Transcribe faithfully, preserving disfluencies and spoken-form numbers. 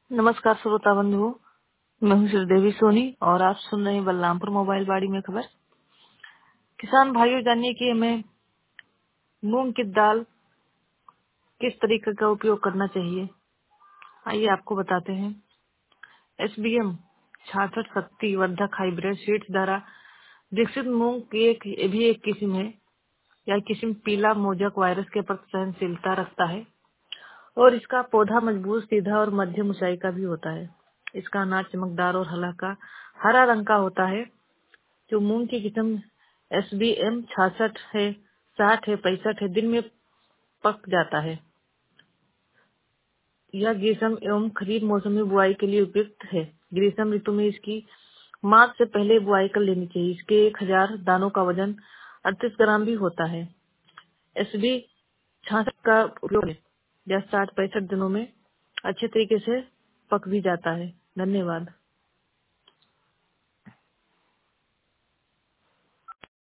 नमस्कार श्रोता बंधुओं, मैं हूं श्रीदेवी सोनी और आप सुन रहे हैं बलरामपुर मोबाइल बाड़ी में खबर। किसान भाइयों, जानिए कि हमें मूंग की दाल किस तरीके का उपयोग करना चाहिए। आइए आपको बताते हैं। एसबीएम छियासठ शक्ति वर्धक हाइब्रिड सीड्स द्वारा विकसित मूंग की एक ये भी एक किस्म है। यह किस्म पीला मोजक वायरस के प्रति सहनशीलता रखता है और इसका पौधा मजबूत, सीधा और मध्यम ऊंचाई का भी होता है। इसका अनाज चमकदार और हल्का हरा रंग का होता है। जो मूंग की किस्म एस बी एम छियासठ है, साठ है, पैंसठ है, दिन में पक जाता है। यह ग्रीष्म एवं खरीफ मौसम में बुआई के लिए उपयुक्त है। ग्रीष्म ऋतु में इसकी मार्च से पहले बुआई कर लेनी चाहिए। इसके एक हजार दानों का वजन अड़तीस ग्राम भी होता है। एस बी छियासठ का उपयोग है। यह साठ पैंसठ दिनों में अच्छे तरीके से पक भी जाता है। धन्यवाद।